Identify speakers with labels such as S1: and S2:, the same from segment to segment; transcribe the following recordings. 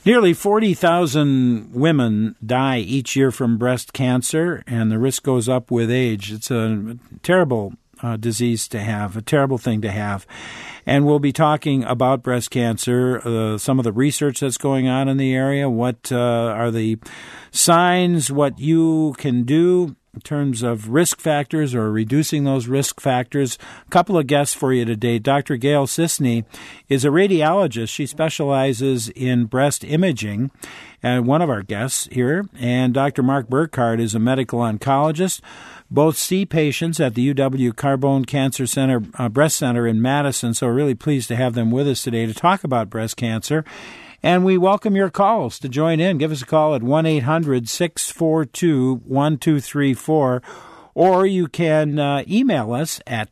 S1: Nearly 40,000 women die each year from breast cancer, and the risk goes up with age. It's a terrible disease to have, a terrible thing to have. And we'll be talking about breast cancer, some of the research that's going on in the area, what are the signs, what you can do in terms of risk factors or reducing those risk factors. A couple of guests for you today. Dr. Gail Cisney is a radiologist. She specializes in breast imaging, and one of our guests here. And Dr. Mark Burkhardt is a medical oncologist. Both see patients at the UW Carbone Cancer Center, Breast Center in Madison, so we're really pleased to have them with us today to talk about breast cancer. And we welcome your calls to join in. Give us a call at 1-800-642-1234, or you can email us at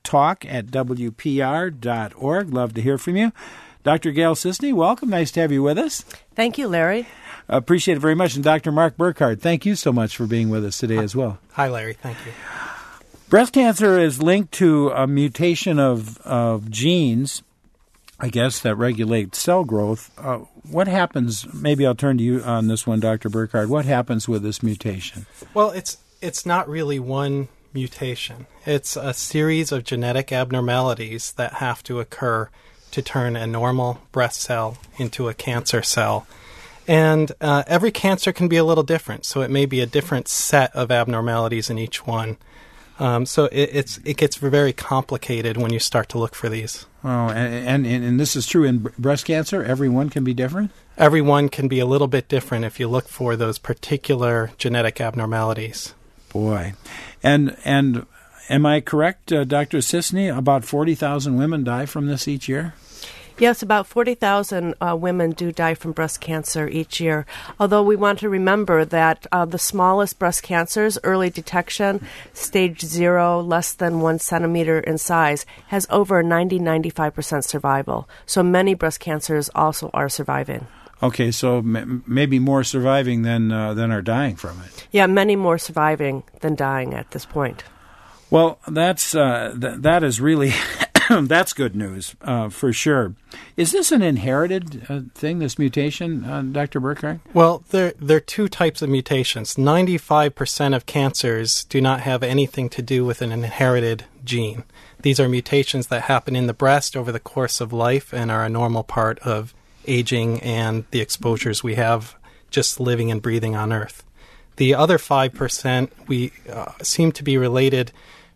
S1: talk@wpr.org. Love to hear from you. Dr. Gail Cisney, welcome. Nice to have you with us.
S2: Thank you, Larry.
S1: Appreciate it very much. And Dr. Mark Burkhardt, thank you so much for being with us today as well.
S3: Hi, Larry. Thank you.
S1: Breast cancer is linked to a mutation of genes, I guess, that regulate cell growth. What happens, maybe I'll turn to you on this one, Dr. Burkhardt, what happens with this mutation?
S3: Well, it's not really one mutation. It's a series of genetic abnormalities that have to occur to turn a normal breast cell into a cancer cell. And every cancer can be a little different, so it may be a different set of abnormalities in each one. So it gets very complicated when you start to look for these.
S1: Oh, and this is true in breast cancer? Everyone can be different?
S3: Everyone can be a little bit different if you look for those particular genetic abnormalities.
S1: Boy. And am I correct, Dr. Cisney, about 40,000 women die from this each year?
S2: Yes, about 40,000 women do die from breast cancer each year, although we want to remember that the smallest breast cancers, early detection, stage 0, less than 1 centimeter in size, has over 90-95% survival. So many breast cancers also are surviving.
S1: Okay, so maybe more surviving than are dying from it.
S2: Yeah, many more surviving than dying at this point.
S1: Well, that is really... That's good news, for sure. Is this an inherited thing, this mutation, Dr. Burkhardt?
S3: Well, there are two types of mutations. 95% of cancers do not have anything to do with an inherited gene. These are mutations that happen in the breast over the course of life and are a normal part of aging and the exposures we have just living and breathing on Earth. The other 5% we seem to be related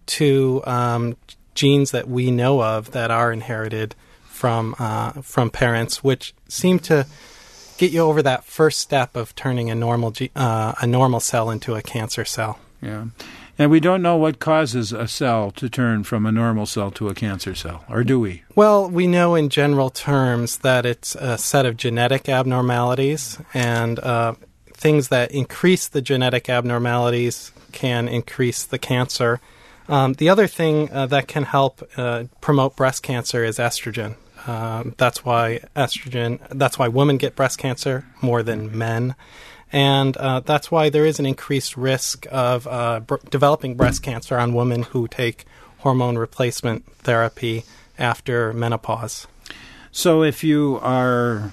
S3: to genes that we know of that are inherited from parents, which seem to get you over that first step of turning a normal cell into a cancer cell.
S1: Yeah, and we don't know what causes a cell to turn from a normal cell to a cancer cell, or do we?
S3: Well, we know in general terms that it's a set of genetic abnormalities, and things that increase the genetic abnormalities can increase the cancer. The other thing that can help promote breast cancer is estrogen. That's why women get breast cancer more than men. And that's why there is an increased risk of developing breast cancer on women who take hormone replacement therapy after menopause.
S1: So if you are,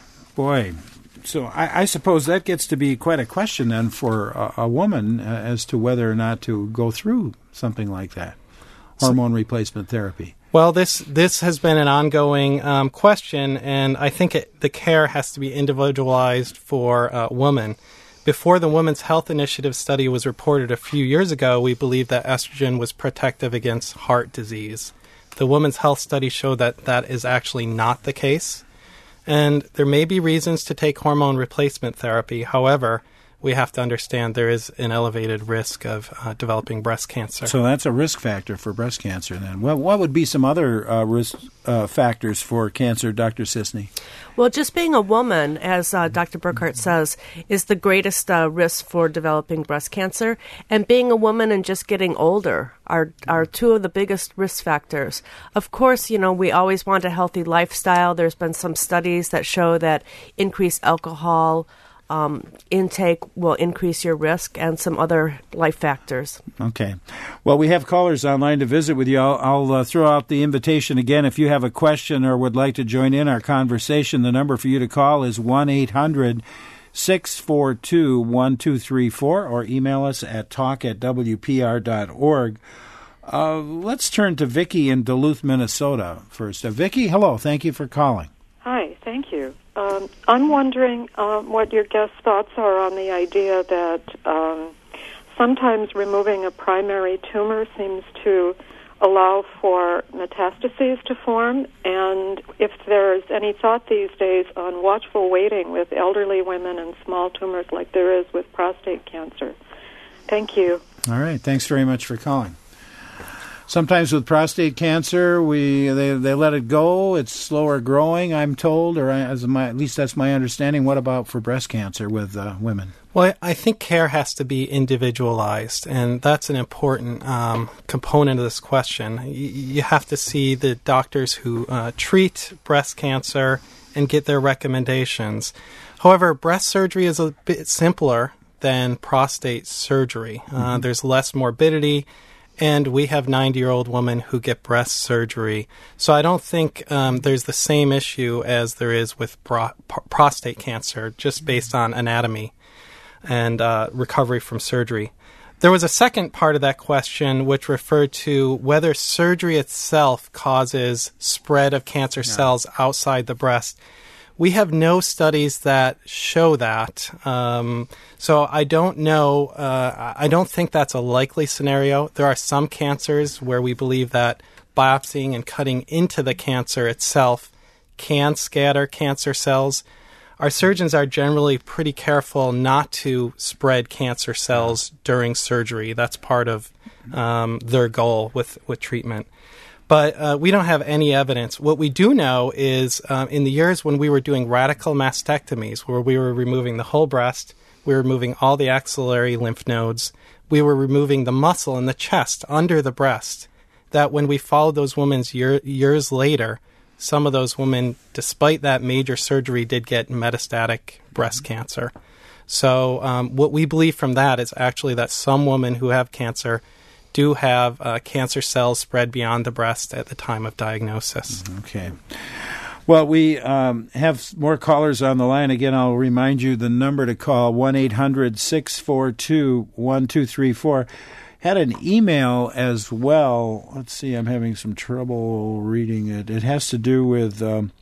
S1: so I suppose that gets to be quite a question then for a woman as to whether or not to go through something like that, hormone replacement therapy.
S3: Well, this has been an ongoing question, and I think the care has to be individualized for women. Before the Women's Health Initiative study was reported a few years ago, we believed that estrogen was protective against heart disease. The Women's Health study showed that that is actually not the case. And there may be reasons to take hormone replacement therapy. However, we have to understand there is an elevated risk of developing breast cancer.
S1: So that's a risk factor for breast cancer then. What would be some other risk factors for cancer, Dr. Cisney?
S2: Well, just being a woman, as Dr. Burkhardt says, is the greatest risk for developing breast cancer. And being a woman and just getting older are two of the biggest risk factors. Of course, we always want a healthy lifestyle. There's been some studies that show that increased alcohol intake will increase your risk, and some other life factors.
S1: Okay. Well, we have callers online to visit with you. I'll throw out the invitation again. If you have a question or would like to join in our conversation, the number for you to call is 1-800 642-1234 or email us at talk@wpr.org. Let's turn to Vicki in Duluth, Minnesota first. Vicki, hello. Thank you for calling.
S4: Hi, thank you. I'm wondering what your guest thoughts are on the idea that sometimes removing a primary tumor seems to allow for metastases to form, and if there's any thought these days on watchful waiting with elderly women and small tumors like there is with prostate cancer. Thank you.
S1: All right. Thanks very much for calling. Sometimes with prostate cancer, they let it go. It's slower growing, I'm told, or at least that's my understanding. What about for breast cancer with women?
S3: Well, I think care has to be individualized, and that's an important component of this question. You have to see the doctors who treat breast cancer and get their recommendations. However, breast surgery is a bit simpler than prostate surgery. There's less morbidity, and we have 90-year-old women who get breast surgery. So I don't think there's the same issue as there is with prostate cancer, just based on anatomy and recovery from surgery. There was a second part of that question which referred to whether surgery itself causes spread of cancer cells outside the breast. We have no studies that show that. So I don't know. I don't think that's a likely scenario. There are some cancers where we believe that biopsying and cutting into the cancer itself can scatter cancer cells. Our surgeons are generally pretty careful not to spread cancer cells during surgery. That's part of their goal with treatment. But we don't have any evidence. What we do know is in the years when we were doing radical mastectomies, where we were removing the whole breast, we were removing all the axillary lymph nodes, we were removing the muscle in the chest under the breast, that when we followed those women years later, some of those women, despite that major surgery, did get metastatic breast cancer. So what we believe from that is actually that some women who have cancer do have cancer cells spread beyond the breast at the time of diagnosis.
S1: Okay. Well, we have more callers on the line. Again, I'll remind you the number to call, 1-800-642-1234. Had an email as well. Let's see, I'm having some trouble reading it. It has to do with,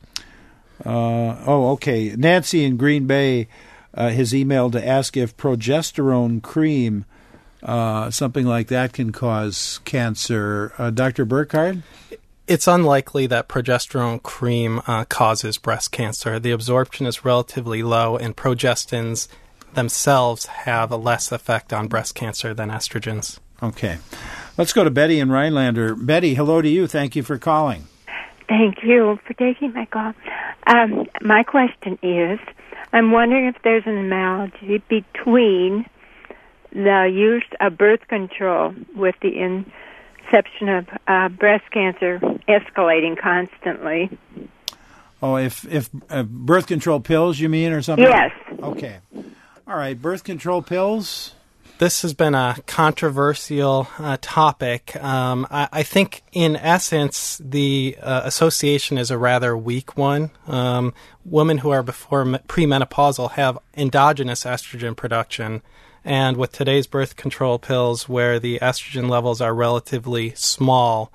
S1: Nancy in Green Bay has emailed to ask if progesterone cream, something like that, can cause cancer. Dr. Burkhardt?
S3: It's unlikely that progesterone cream causes breast cancer. The absorption is relatively low, and progestins themselves have a less effect on breast cancer than estrogens.
S1: Okay. Let's go to Betty in Rhinelander. Betty, hello to you. Thank you for calling.
S5: Thank you for taking my call. My question is, I'm wondering if there's an analogy between the use of birth control with the inception of breast cancer escalating constantly.
S1: Oh, if birth control pills, you mean, or something?
S5: Yes.
S1: Okay. All right, birth control pills.
S3: This has been a controversial topic. I think, in essence, the association is a rather weak one. Women who are before premenopausal have endogenous estrogen production, and with today's birth control pills, where the estrogen levels are relatively small,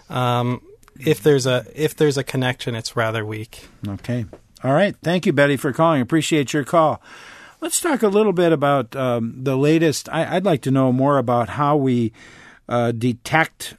S3: if there's a connection, it's rather weak.
S1: Okay. All right. Thank you, Betty, for calling. Appreciate your call. Let's talk a little bit about the latest. I'd like to know more about how we detect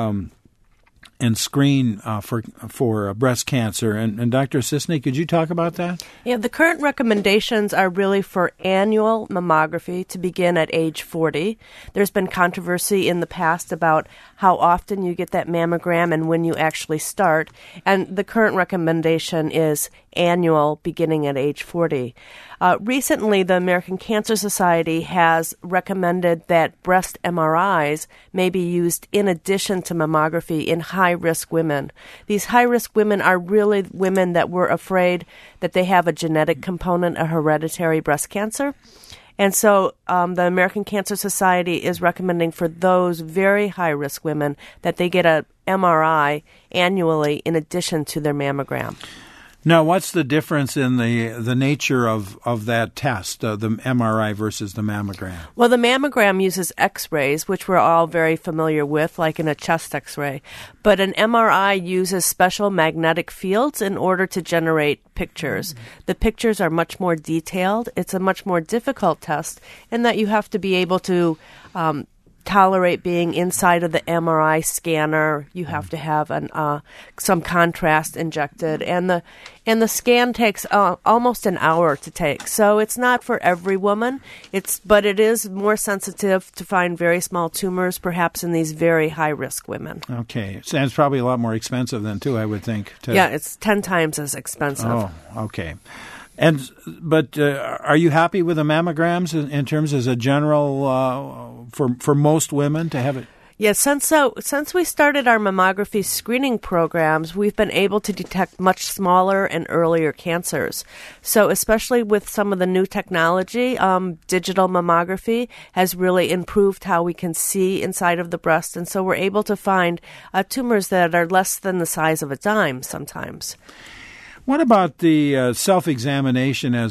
S1: and screen for breast cancer. And Dr. Sisney, could you talk about that?
S2: Yeah, the current recommendations are really for annual mammography to begin at age 40. There's been controversy in the past about how often you get that mammogram and when you actually start. And the current recommendation is annual beginning at age 40. Recently, the American Cancer Society has recommended that breast MRIs may be used in addition to mammography in high-risk women. These high-risk women are really women that were afraid that they have a genetic component of hereditary breast cancer. And so the American Cancer Society is recommending for those very high-risk women that they get a MRI annually in addition to their mammogram.
S1: Now, what's the difference in the nature of that test, the MRI versus the mammogram?
S2: Well, the mammogram uses X-rays, which we're all very familiar with, like in a chest X-ray. But an MRI uses special magnetic fields in order to generate pictures. The pictures are much more detailed. It's a much more difficult test in that you have to be able to tolerate being inside of the MRI scanner. You have to have some contrast injected, and the scan takes almost an hour to take. So it's not for every woman. But it is more sensitive to find very small tumors, perhaps in these very high risk women.
S1: Okay, so it's probably a lot more expensive then too, I would think.
S2: Yeah, it's 10 times as expensive.
S1: Oh, okay. But are you happy with the mammograms in terms as a general for most women to have it?
S2: Yes, since we started our mammography screening programs, we've been able to detect much smaller and earlier cancers. So especially with some of the new technology, digital mammography has really improved how we can see inside of the breast. And so we're able to find tumors that are less than the size of a dime sometimes.
S1: What about the self-examination as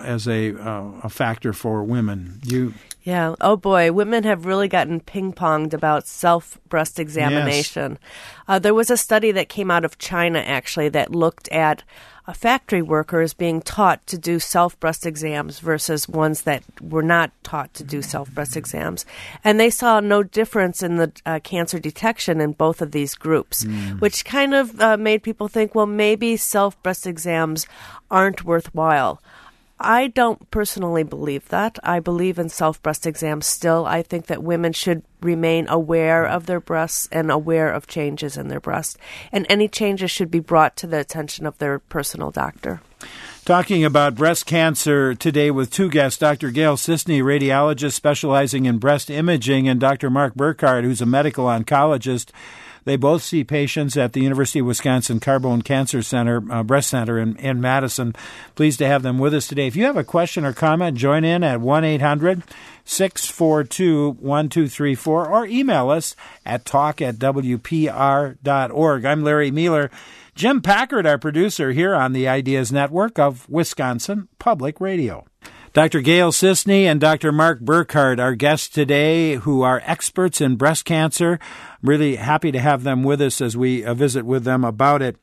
S1: a factor for women?
S2: Yeah. Oh, boy. Women have really gotten ping-ponged about self-breast examination. Yes. There was a study that came out of China, actually, that looked at factory workers being taught to do self-breast exams versus ones that were not taught to do self-breast exams. And they saw no difference in the cancer detection in both of these groups, which kind of made people think, well, maybe self-breast exams aren't worthwhile. I don't personally believe that. I believe in self-breast exams still. I think that women should remain aware of their breasts and aware of changes in their breast. And any changes should be brought to the attention of their personal doctor.
S1: Talking about breast cancer today with two guests, Dr. Gail Cisney, radiologist specializing in breast imaging, and Dr. Mark Burkhardt, who's a medical oncologist. They both see patients at the University of Wisconsin Carbone Cancer Center, Breast Center in Madison. Pleased to have them with us today. If you have a question or comment, join in at 1-800-642-1234 or email us at talk@wpr.org. I'm Larry Mueller. Jim Packard, our producer here on the Ideas Network of Wisconsin Public Radio. Dr. Gail Cisney and Dr. Mark Burkhardt, our guests today, who are experts in breast cancer. I'm really happy to have them with us as we visit with them about it.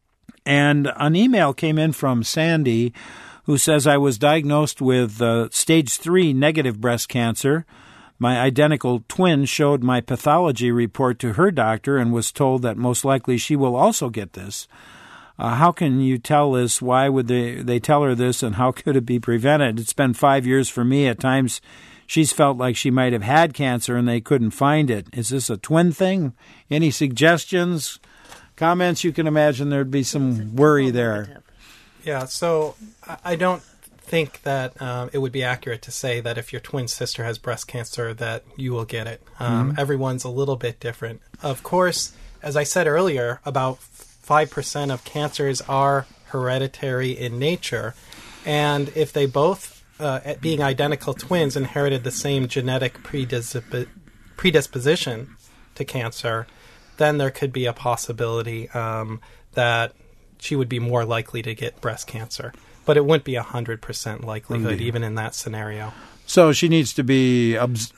S1: And an email came in from Sandy, who says, I was diagnosed with stage 3 negative breast cancer. My identical twin showed my pathology report to her doctor and was told that most likely she will also get this. How can you tell this? Why would they tell her this, and how could it be prevented? It's been 5 years for me. At times, she's felt like she might have had cancer and they couldn't find it. Is this a twin thing? Any suggestions, comments? You can imagine there'd be some worry there.
S3: Yeah, so I don't think that it would be accurate to say that if your twin sister has breast cancer that you will get it. Everyone's a little bit different. Of course, as I said earlier, about 5% of cancers are hereditary in nature. And if they both, being identical twins, inherited the same genetic predisposition to cancer, then there could be a possibility that she would be more likely to get breast cancer. But it wouldn't be 100% likelihood, even in that scenario.
S1: So she needs to be,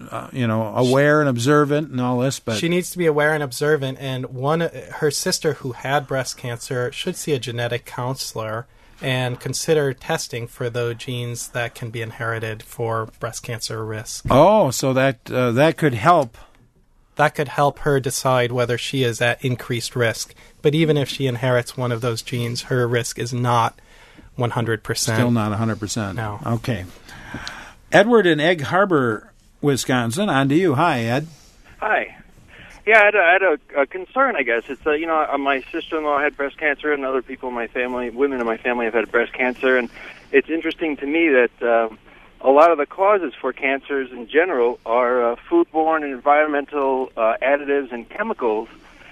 S1: aware and observant and all this. But
S3: she needs to be aware and observant. And her sister who had breast cancer should see a genetic counselor and consider testing for those genes that can be inherited for breast cancer risk.
S1: Oh, so that could help.
S3: That could help her decide whether she is at increased risk. But even if she inherits one of those genes, her risk is not 100%.
S1: Still not 100%.
S3: No.
S1: Okay. Edward in Egg Harbor, Wisconsin. On to you. Hi, Ed.
S6: Hi. Yeah, I had a concern, I guess. It's, my sister-in-law had breast cancer, and other people in my family, women in my family, have had breast cancer. And it's interesting to me that a lot of the causes for cancers in general are foodborne and environmental additives and chemicals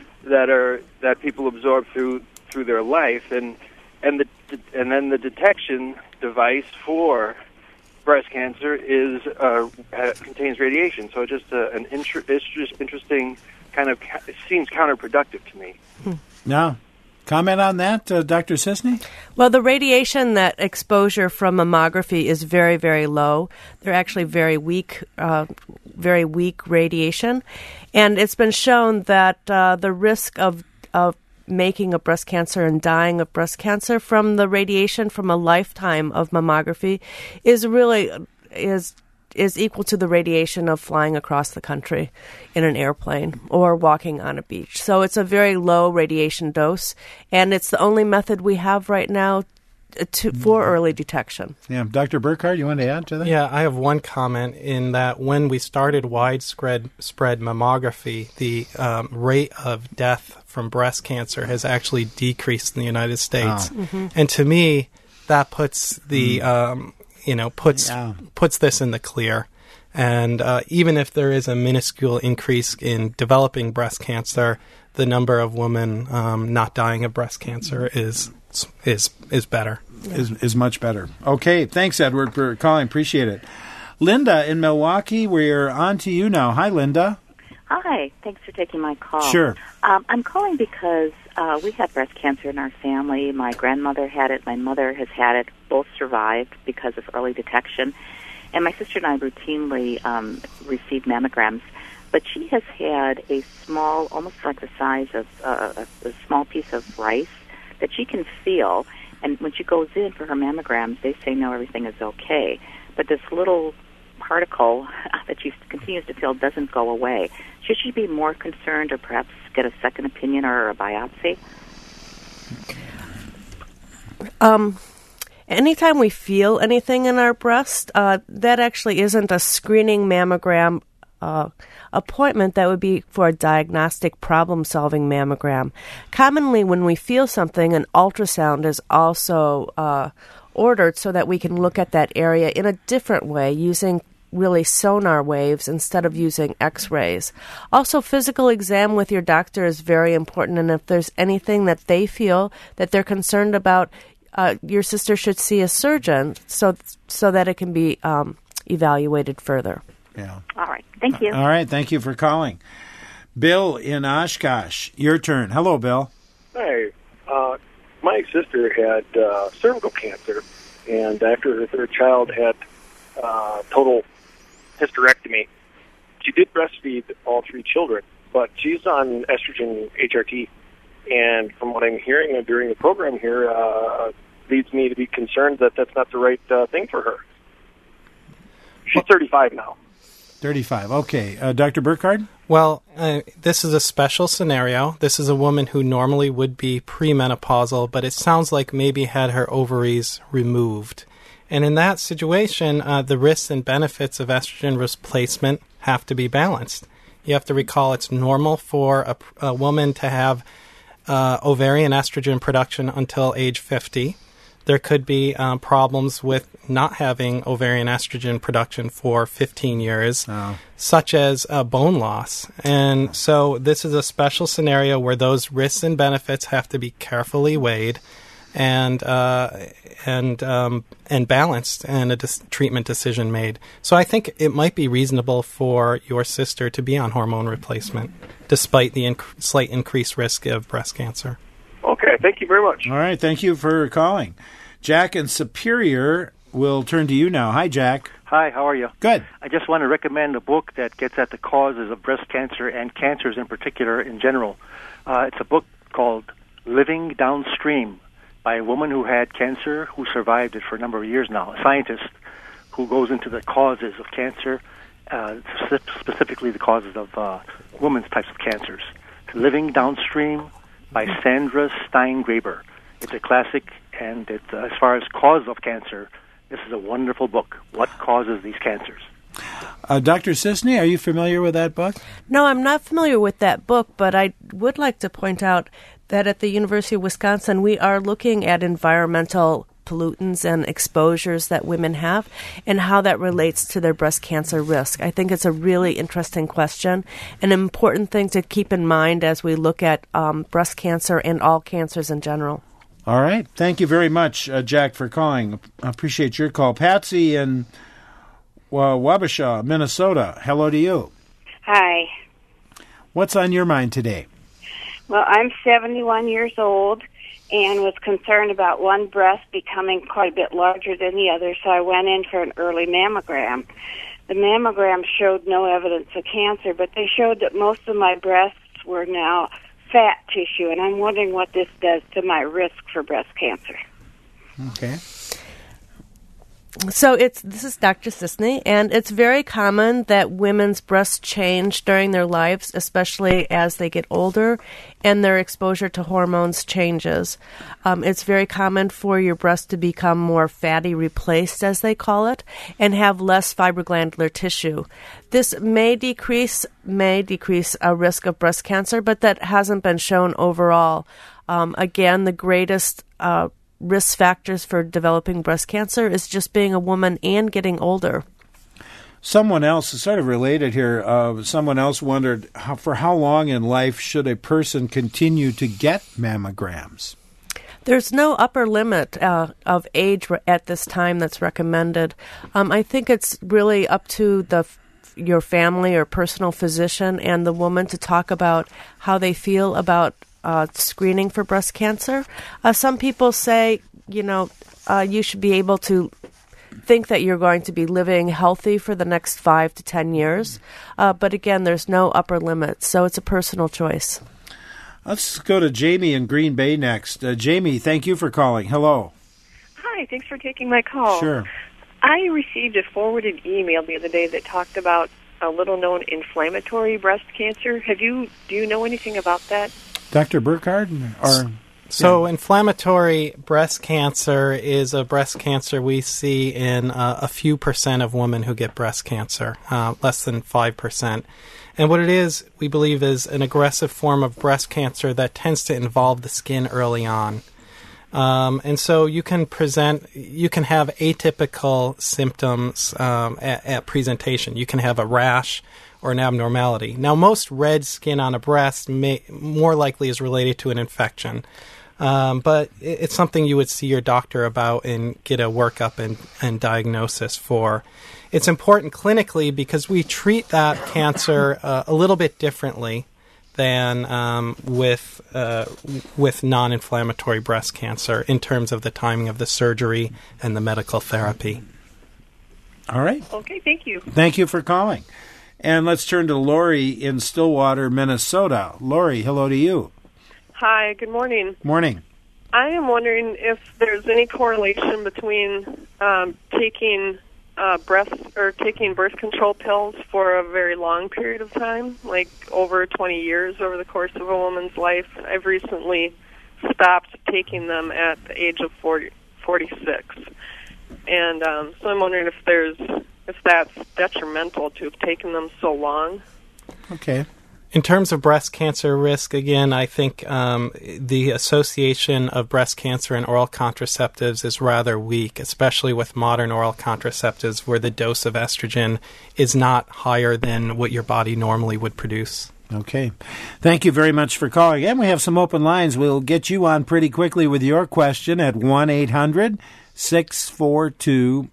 S6: that people absorb through their life, and then the detection device for breast cancer contains radiation. So just an interesting kind of, it seems counterproductive to me.
S1: Yeah. Comment on that, Dr. Cisney?
S2: Well, the radiation that exposure from mammography is very, very low. They're actually very weak radiation. And it's been shown that the risk of making a breast cancer and dying of breast cancer from the radiation from a lifetime of mammography is equal to the radiation of flying across the country in an airplane or walking on a beach. So it's a very low radiation dose, and it's the only method we have right now for early detection.
S1: Yeah, Dr. Burkhardt, you want to add to that?
S3: Yeah, I have one comment in that when we started widespread mammography, the rate of death from breast cancer has actually decreased in the United States.
S1: Oh.
S2: Mm-hmm.
S3: And to me, that puts the puts this in the clear. And even if there is a minuscule increase in developing breast cancer, the number of women not dying of breast cancer is better.
S1: Is much better. Okay, thanks, Edward, for calling. Appreciate it. Linda in Milwaukee, we're on to you now. Hi, Linda.
S7: Hi, thanks for taking my call.
S1: Sure.
S7: I'm calling because we had breast cancer in our family. My grandmother had it. My mother has had it. Both survived because of early detection. And my sister and I routinely receive mammograms. But she has had a small, almost like the size of a small piece of rice that she can feel. And when she goes in for her mammograms, they say, no, everything is okay. But this little particle that she continues to feel doesn't go away. Should she be more concerned or perhaps get a second opinion or a biopsy?
S2: Anytime we feel anything in our breast, that actually isn't a screening mammogram appointment. That would be for a diagnostic problem-solving mammogram. Commonly, when we feel something, an ultrasound is also ordered so that we can look at that area in a different way using really sonar waves instead of using x-rays. Also, physical exam with your doctor is very important, and if there's anything that they feel that they're concerned about, your sister should see a surgeon so that it can be evaluated further.
S1: Yeah.
S7: All right. Thank you.
S1: All right. Thank you for calling. Bill in Oshkosh, your turn. Hello, Bill.
S8: Hi. My sister had cervical cancer, and after her third child had total hysterectomy, she did breastfeed all three children, but she's on estrogen HRT. And from what I'm hearing during the program here, leads me to be concerned that that's not the right thing for her. She's 35 now.
S1: 35. Okay. Dr. Burkhardt?
S3: Well, this is a special scenario. This is a woman who normally would be premenopausal, but it sounds like maybe had her ovaries removed. And in that situation, the risks and benefits of estrogen replacement have to be balanced. You have to recall it's normal for a woman to have ovarian estrogen production until age 50. There could be problems with not having ovarian estrogen production for 15 years, such as bone loss. And so this is a special scenario where those risks and benefits have to be carefully weighed and balanced, and a treatment decision made. So I think it might be reasonable for your sister to be on hormone replacement, despite the slight increased risk of breast cancer.
S8: Okay, thank you very much.
S1: All right, thank you for calling. Jack in Superior will turn to you now. Hi, Jack.
S9: Hi, how are you?
S1: Good.
S9: I just want to recommend a book that gets at the causes of breast cancer and cancers in particular in general. It's a book called Living Downstream by a woman who had cancer, who survived it for a number of years now, a scientist who goes into the causes of cancer, specifically the causes of women's types of cancers. Living Downstream by Sandra Steingraber. It's a classic, and as far as cause of cancer, this is a wonderful book. What causes these cancers?
S1: Dr. Cisney, are you familiar with that book?
S2: No, I'm not familiar with that book, but I would like to point out that at the University of Wisconsin, we are looking at environmental pollutants and exposures that women have and how that relates to their breast cancer risk. I think it's a really interesting question, an important thing to keep in mind as we look at breast cancer and all cancers in general.
S1: All right. Thank you very much, Jack, for calling. I appreciate your call. Patsy in Wabasha, Minnesota. Hello to you.
S10: Hi.
S1: What's on your mind today?
S10: Well, I'm 71 years old, and was concerned about one breast becoming quite a bit larger than the other, so I went in for an early mammogram. The mammogram showed no evidence of cancer, but they showed that most of my breasts were now fat tissue, and I'm wondering what this does to my risk for breast cancer.
S1: Okay.
S2: So this is Dr. Cisney, and it's very common that women's breasts change during their lives, especially as they get older and their exposure to hormones changes. It's very common for your breast to become more fatty replaced, as they call it, and have less fibroglandular tissue. This may decrease a risk of breast cancer, but that hasn't been shown overall. Again, the greatest risk factors for developing breast cancer is just being a woman and getting older.
S1: Someone else, sort of related here, someone else wondered, for how long in life should a person continue to get mammograms?
S2: There's no upper limit of age at this time that's recommended. I think it's really up to your family or personal physician and the woman to talk about how they feel about screening for breast cancer. Some people say, you should be able to think that you're going to be living healthy for the next 5 to 10 years. But again, there's no upper limit, so it's a personal choice.
S1: Let's go to Jamie in Green Bay next. Jamie, thank you for calling. Hello.
S11: Hi, thanks for taking my call.
S1: Sure. I
S11: received a forwarded email the other day that talked about a little-known inflammatory breast cancer. Do you know anything about that?
S1: Dr. Burkhardt?
S3: So inflammatory breast cancer is a breast cancer we see in a few percent of women who get breast cancer, less than 5%. And what it is, we believe, is an aggressive form of breast cancer that tends to involve the skin early on. And so you can have atypical symptoms at presentation. You can have a rash or an abnormality. Now, most red skin on a breast more likely is related to an infection. But it's something you would see your doctor about and get a workup and diagnosis for. It's important clinically because we treat that cancer a little bit differently than with non-inflammatory breast cancer in terms of the timing of the surgery and the medical therapy.
S1: All right.
S11: Okay, thank you.
S1: Thank you for calling. And let's turn to Lori in Stillwater, Minnesota. Lori, hello to you.
S12: Hi, good morning.
S1: Morning.
S12: I am wondering if there's any correlation between taking birth control pills for a very long period of time, like over 20 years over the course of a woman's life. I've recently stopped taking them at the age of 46. And so I'm wondering if that's detrimental to have taken them so long.
S1: Okay.
S3: In terms of breast cancer risk, again, I think the association of breast cancer and oral contraceptives is rather weak, especially with modern oral contraceptives where the dose of estrogen is not higher than what your body normally would produce.
S1: Okay. Thank you very much for calling. And we have some open lines. We'll get you on pretty quickly with your question at 1-800-642-1234,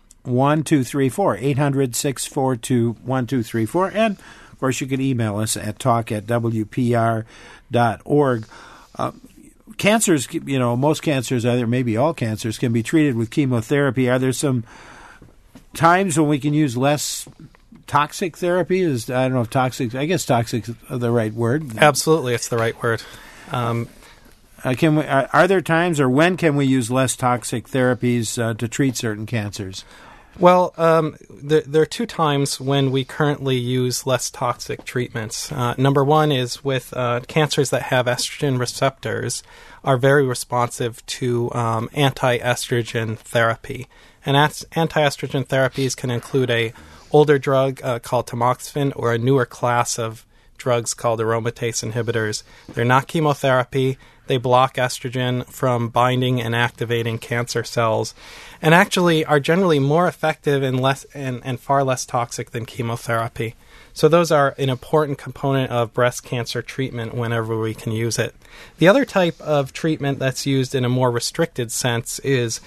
S1: 800-642-1234. And of course, you can email us at talk@wpr.org. Cancers, most cancers, maybe all cancers, can be treated with chemotherapy. Are there some times when we can use less toxic therapy? I don't know if toxic, I guess toxic is the right word.
S3: Absolutely, it's the right word.
S1: Are there times, or when can we use less toxic therapies to treat certain cancers?
S3: Well, there are two times when we currently use less toxic treatments. Number one is with cancers that have estrogen receptors are very responsive to anti-estrogen therapy. And anti-estrogen therapies can include a older drug called tamoxifen or a newer class of drugs called aromatase inhibitors. They're not chemotherapy. They block estrogen from binding and activating cancer cells, and actually are generally more effective and far less toxic than chemotherapy. So those are an important component of breast cancer treatment whenever we can use it. The other type of treatment that's used in a more restricted sense is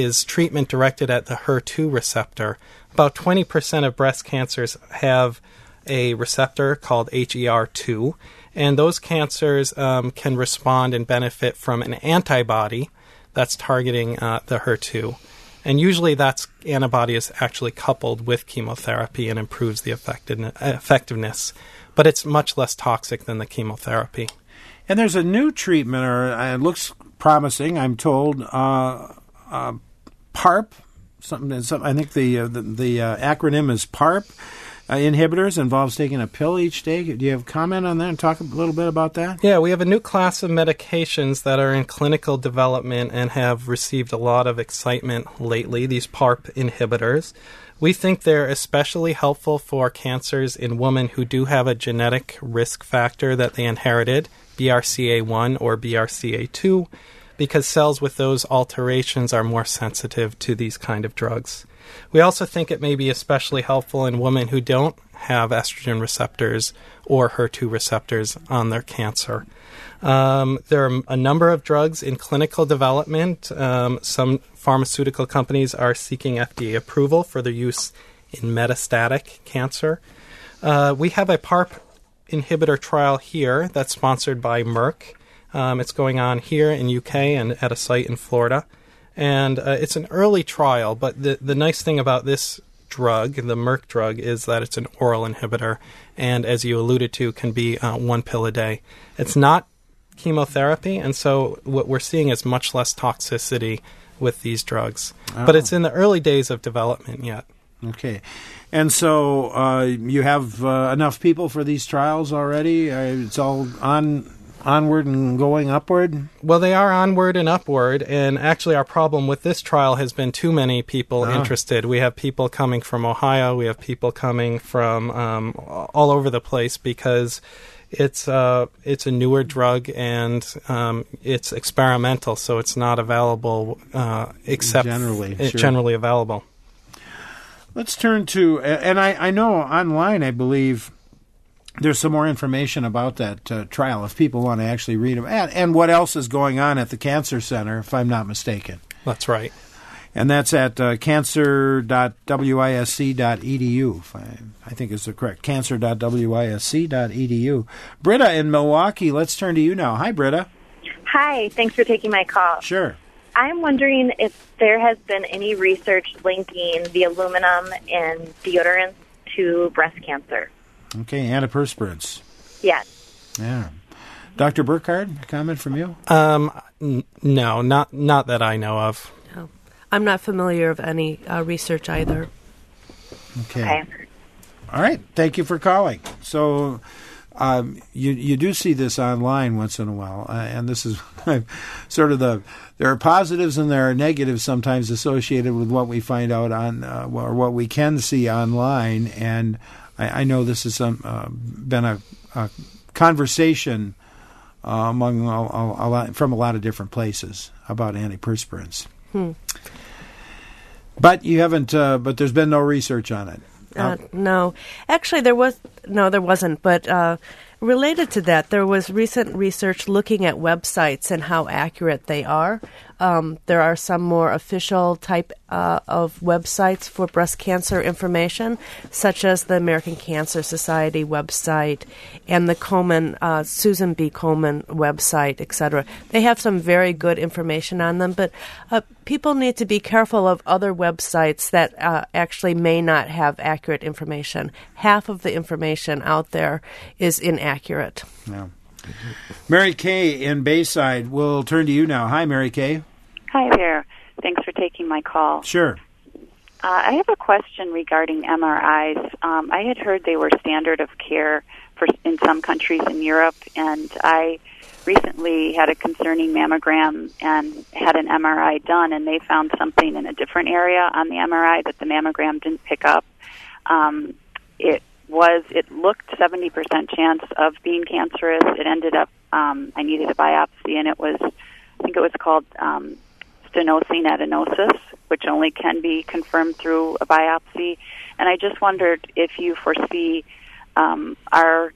S3: treatment directed at the HER2 receptor. About 20% of breast cancers have a receptor called HER2, and those cancers can respond and benefit from an antibody that's targeting the HER2. And usually that antibody is actually coupled with chemotherapy and improves the effectiveness, but it's much less toxic than the chemotherapy.
S1: And there's a new treatment, or it looks promising, I'm told, PARP. I think the acronym is PARP. Inhibitors involves taking a pill each day. Do you have a comment on that and talk a little bit about that?
S3: Yeah, we have a new class of medications that are in clinical development and have received a lot of excitement lately, these PARP inhibitors. We think they're especially helpful for cancers in women who do have a genetic risk factor that they inherited, BRCA1 or BRCA2, because cells with those alterations are more sensitive to these kind of drugs. We also think it may be especially helpful in women who don't have estrogen receptors or HER2 receptors on their cancer. There are a number of drugs in clinical development. Some pharmaceutical companies are seeking FDA approval for their use in metastatic cancer. We have a PARP inhibitor trial here that's sponsored by Merck. It's going on here in UK and at a site in Florida. And it's an early trial, but the nice thing about this drug, the Merck drug, is that it's an oral inhibitor, and as you alluded to, can be 1 pill a day. It's not chemotherapy, and so what we're seeing is much less toxicity with these drugs. Oh. But it's in the early days of development yet.
S1: Okay. And so you have enough people for these trials already? It's all onward and going upward?
S3: Well, they are onward and upward, and actually our problem with this trial has been too many people interested. We have people coming from Ohio, we have people coming from all over the place because it's a newer drug and it's experimental, so it's not available except generally available.
S1: Let's turn to, and I know online, I believe, there's some more information about that trial if people want to actually read them. And what else is going on at the Cancer Center, if I'm not mistaken.
S3: That's right.
S1: And that's at cancer.wisc.edu, if I think is the correct, cancer.wisc.edu. Britta in Milwaukee, let's turn to you now. Hi, Britta.
S13: Hi, thanks for taking my call.
S1: Sure.
S13: I'm wondering if there has been any research linking the aluminum in deodorants to breast cancer.
S1: Okay, antiperspirants.
S13: Yes.
S1: Yeah. Dr. Burkhardt, a comment from you?
S3: No, not that I know of.
S2: No. I'm not familiar of any research either.
S1: Okay. All right. Thank you for calling. So you do see this online once in a while, and this is sort of there are positives and there are negatives sometimes associated with what we find out on or what we can see online, and I know this has been a conversation among from a lot of different places about antiperspirants. But you haven't. But there's been no research on it.
S2: No, actually, there wasn't. But related to that, there was recent research looking at websites and how accurate they are. There are some more official type of websites for breast cancer information, such as the American Cancer Society website and the Susan B. Komen website, etc. They have some very good information on them, but people need to be careful of other websites that actually may not have accurate information. Half of the information out there is inaccurate.
S1: Yeah. Mary Kay in Bayside, we'll turn to you now. Hi, Mary Kay.
S14: Hi there. Thanks for taking my call.
S1: Sure.
S14: I have a question regarding MRIs. I had heard they were standard of care in some countries in Europe, and I recently had a concerning mammogram and had an MRI done, and they found something in a different area on the MRI that the mammogram didn't pick up. It looked 70% chance of being cancerous. It ended up I needed a biopsy, and I think it was called stenosing adenosis, which only can be confirmed through a biopsy. And I just wondered if you foresee the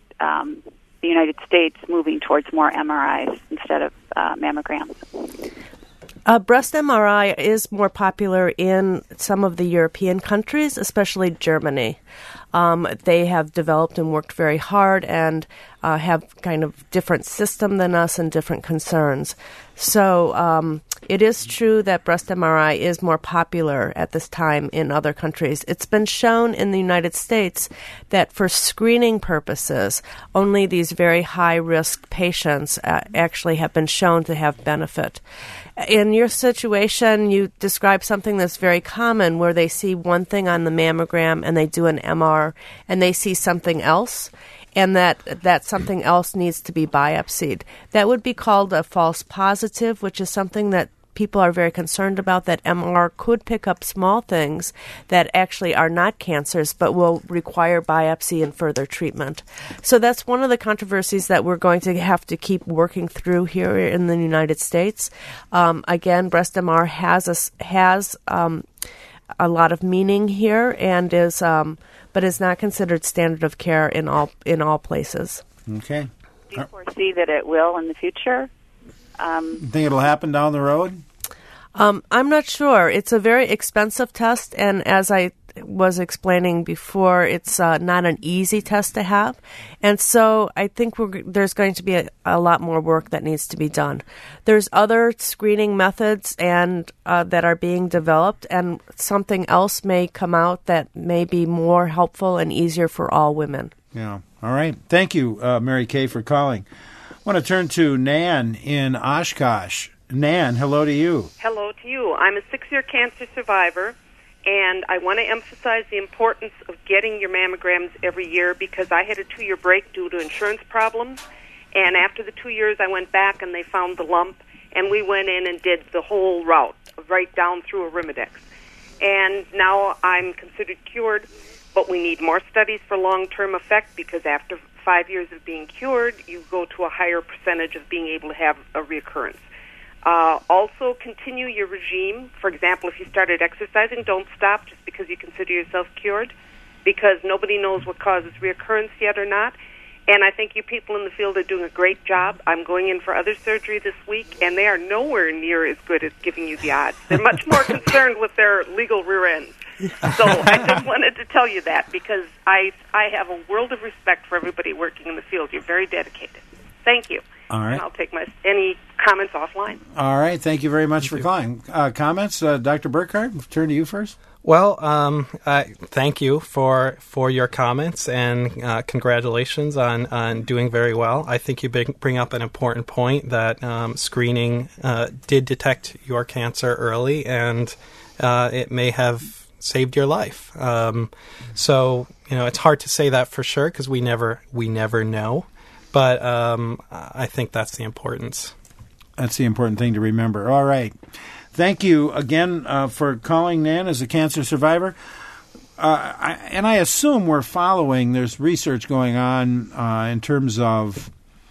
S14: United States moving towards more MRIs instead of mammograms.
S2: Breast MRI is more popular in some of the European countries, especially Germany. They have developed and worked very hard and have kind of different system than us and different concerns. So it is true that breast MRI is more popular at this time in other countries. It's been shown in the United States that for screening purposes, only these very high-risk patients actually have been shown to have benefit. In your situation, you describe something that's very common where they see one thing on the mammogram and they do an MR and they see something else, and that something else needs to be biopsied. That would be called a false positive, which is something that people are very concerned about, that MR could pick up small things that actually are not cancers but will require biopsy and further treatment. So that's one of the controversies that we're going to have to keep working through here in the United States. Again, breast MR has a lot of meaning here and is but is not considered standard of care in all places.
S1: Okay.
S14: Do you foresee that it will in the future?
S1: You think it'll happen down the road?
S2: I'm not sure. It's a very expensive test, and as I was explaining before, it's not an easy test to have. And so I think there's going to be a lot more work that needs to be done. There's other screening methods and that are being developed, and something else may come out that may be more helpful and easier for all women.
S1: Yeah. All right. Thank you, Mary Kay, for calling. I want to turn to Nan in Oshkosh. Nan, hello to you.
S15: Hello to you. I'm a 6-year cancer survivor, and I want to emphasize the importance of getting your mammograms every year because I had a 2-year break due to insurance problems, and after the 2 years I went back and they found the lump, and we went in and did the whole route, right down through Arimidex. And now I'm considered cured, but we need more studies for long-term effect because after 5 years of being cured, you go to a higher percentage of being able to have a reoccurrence. Also, continue your regime. For example, if you started exercising, don't stop just because you consider yourself cured, because nobody knows what causes reoccurrence yet or not. And I think you people in the field are doing a great job. I'm going in for other surgery this week, and they are nowhere near as good as giving you the odds. They're much more concerned with their legal rear ends. So I just wanted to tell you that because I have a world of respect for everybody working in the field. You're very dedicated. Thank you.
S1: All right.
S15: And I'll take any comments offline.
S1: All right. Thank you very much for calling. Comments? Dr. Burkhardt, turn to you first.
S3: Well, thank you for your comments and congratulations on doing very well. I think you bring up an important point that screening did detect your cancer early, and it may have saved your life. So it's hard to say that for sure because we never know. But I think that's the importance.
S1: That's the important thing to remember. All right. Thank you again for calling, Nan, as a cancer survivor. I assume we're following, there's research going on in terms of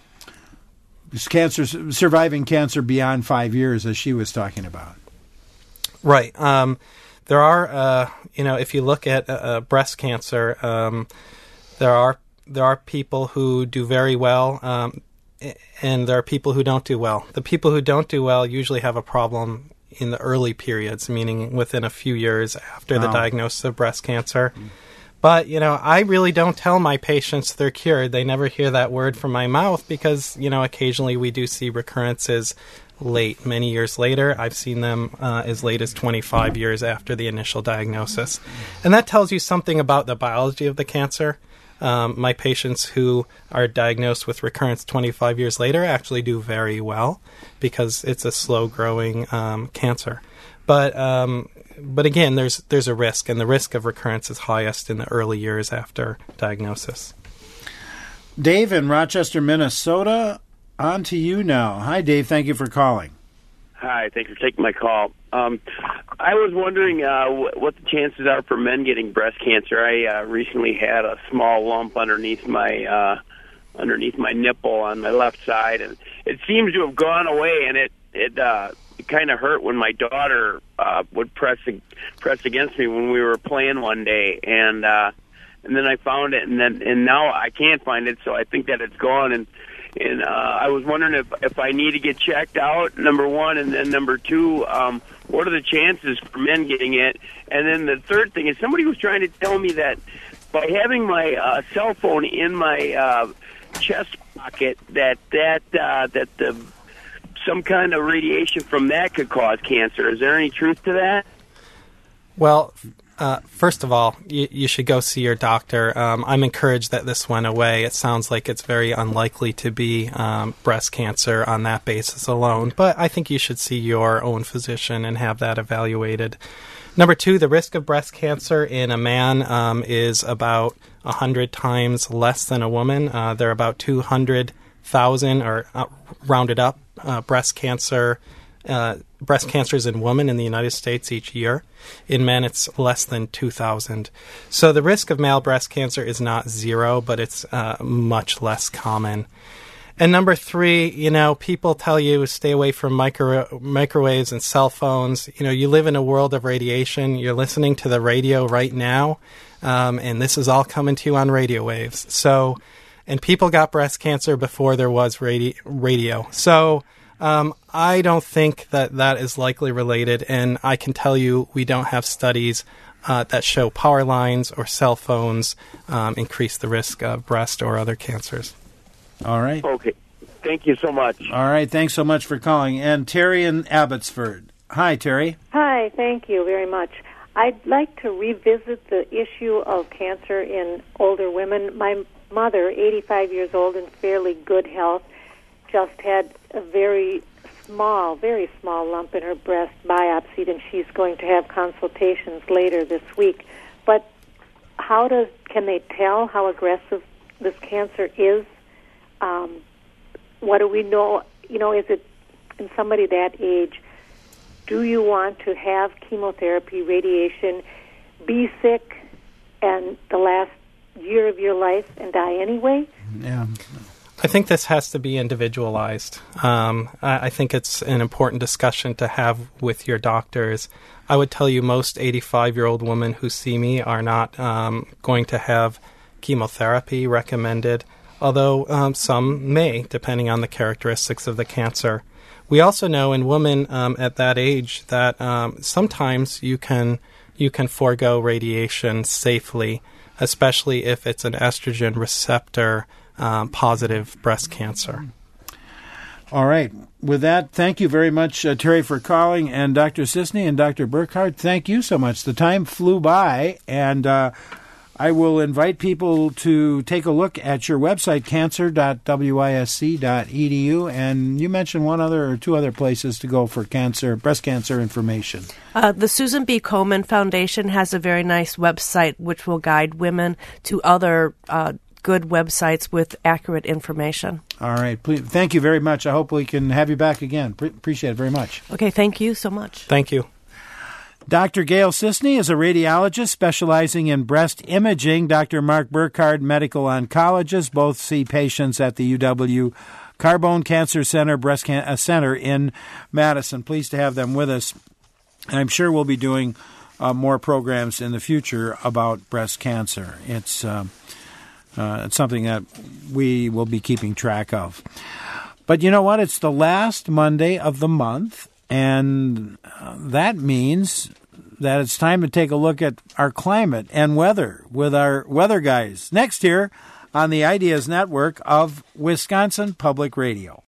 S1: surviving cancer beyond 5 years, as she was talking about.
S3: Right. There are, if you look at breast cancer, there are people who do very well, and there are people who don't do well. The people who don't do well usually have a problem in the early periods, meaning within a few years after the diagnosis of breast cancer. But, I really don't tell my patients they're cured. They never hear that word from my mouth because, occasionally we do see recurrences late, many years later. I've seen them as late as 25 years after the initial diagnosis. And that tells you something about the biology of the cancer. My patients who are diagnosed with recurrence 25 years later actually do very well because it's a slow-growing cancer. But again, there's a risk, and the risk of recurrence is highest in the early years after diagnosis.
S1: Dave in Rochester, Minnesota, on to you now. Hi, Dave. Thank you for calling.
S16: Hi. Thanks for taking my call. I was wondering what the chances are for men getting breast cancer. I recently had a small lump underneath my nipple on my left side, and it seems to have gone away. And it kind of hurt when my daughter would press against me when we were playing one day, and then I found it, and now I can't find it. So I think that it's gone. And And I was wondering if I need to get checked out, number one, and then number two, what are the chances for men getting it? And then the third thing is somebody was trying to tell me that by having my cell phone in my chest pocket, that some kind of radiation from that could cause cancer. Is there any truth to that?
S3: Well, first of all, you should go see your doctor. I'm encouraged that this went away. It sounds like it's very unlikely to be breast cancer on that basis alone, but I think you should see your own physician and have that evaluated. Number two, the risk of breast cancer in a man is about 100 times less than a woman. There are about 200,000, or rounded up, breast cancers in women in the United States each year. In men, it's less than 2,000. So the risk of male breast cancer is not zero, but it's much less common. And number three, people tell you stay away from microwaves and cell phones. You live in a world of radiation. You're listening to the radio right now, and this is all coming to you on radio waves. So, and people got breast cancer before there was radio. So I don't think that is likely related, and I can tell you we don't have studies that show power lines or cell phones increase the risk of breast or other cancers.
S1: All right.
S16: Okay. Thank you so much.
S1: All right. Thanks so much for calling. And Terry in Abbotsford. Hi, Terry.
S17: Hi. Thank you very much. I'd like to revisit the issue of cancer in older women. My mother, 85 years old and fairly good health, just had a very small lump in her breast biopsied, and she's going to have consultations later this week. But can they tell how aggressive this cancer is? What do we know? Is it in somebody that age? Do you want to have chemotherapy, radiation, be sick, and the last year of your life and die anyway?
S1: Yeah.
S3: I think this has to be individualized. I think it's an important discussion to have with your doctors. I would tell you most 85-year-old women who see me are not going to have chemotherapy recommended, although some may, depending on the characteristics of the cancer. We also know in women at that age that sometimes you can forego radiation safely, especially if it's an estrogen receptor positive breast cancer.
S1: All right. With that, thank you very much, Terry, for calling. And Dr. Cisney and Dr. Burkhardt, thank you so much. The time flew by, and I will invite people to take a look at your website, cancer.wisc.edu, and you mentioned one other or two other places to go for breast cancer information.
S2: The Susan B. Komen Foundation has a very nice website which will guide women to other good websites with accurate information.
S1: All right. Please, thank you very much. I hope we can have you back again. Appreciate it very much.
S2: Okay, thank you so much.
S3: Thank you.
S1: Dr. Gail Cisney is a radiologist specializing in breast imaging. Dr. Mark Burkhardt, medical oncologist. Both see patients at the UW Carbone Cancer Center, Center in Madison. Pleased to have them with us. And I'm sure we'll be doing more programs in the future about breast cancer. It's something that we will be keeping track of. But you know what? It's the last Monday of the month. And that means that it's time to take a look at our climate and weather with our weather guys. Next here on the Ideas Network of Wisconsin Public Radio.